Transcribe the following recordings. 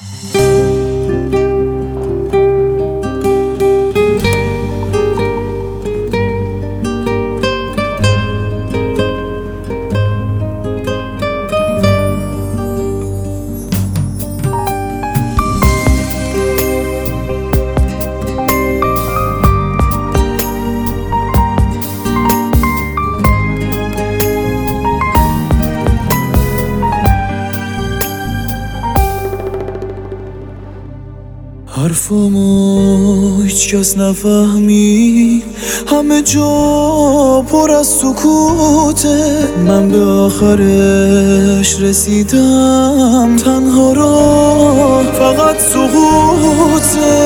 حرفمو هیچ کس نفهمی، همه جا پر از سکوته. من به آخرش رسیدم، تنها راه فقط سقوطه.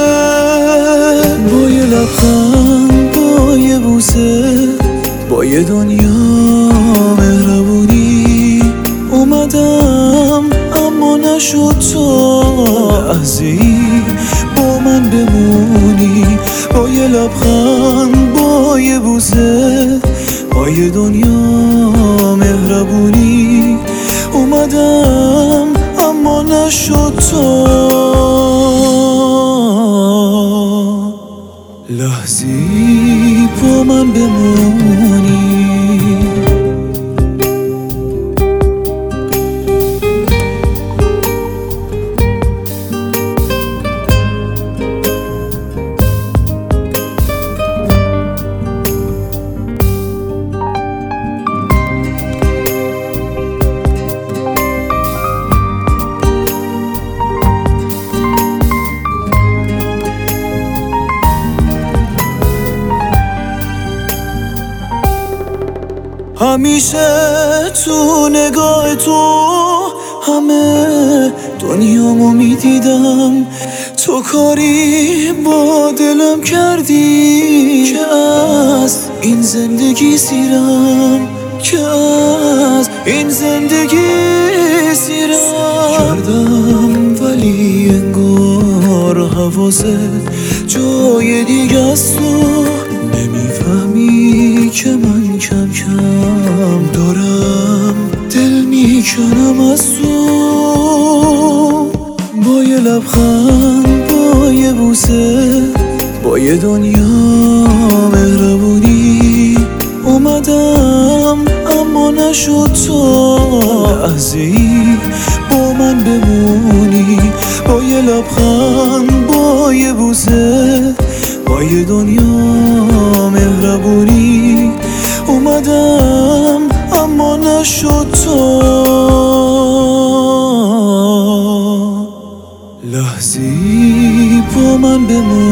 با یه لبخند، با یه بوسه، با یه دنیا مهربونی اومدم، اما نشد تو لحظه‌ای با من بمونی. با یه لبخند، با یه بوسه، با یه دنیا مهربونی اومدم، اما نشد تو لحظه‌ای با من بمونی. همیشه تو نگاه تو همه دنیامو میدیدم. تو کاری با دلم کردی که از این زندگی سیرم، که از این زندگی سیرم کردم. ولی انگار حواست جای دیگه است، تو نمیفهمی که من کم کم دارم دل میکنم از تو. با یه لبخند، با یه بوسه، با یه دنیا مهربونی اومدم، اما نشد تو لحظه‌ای با من بمونی. با یه لبخند، با یه بوسه، با یه دنیا مهربونی اومدم، اما نشد تو لحظه‌ای با من بمونی.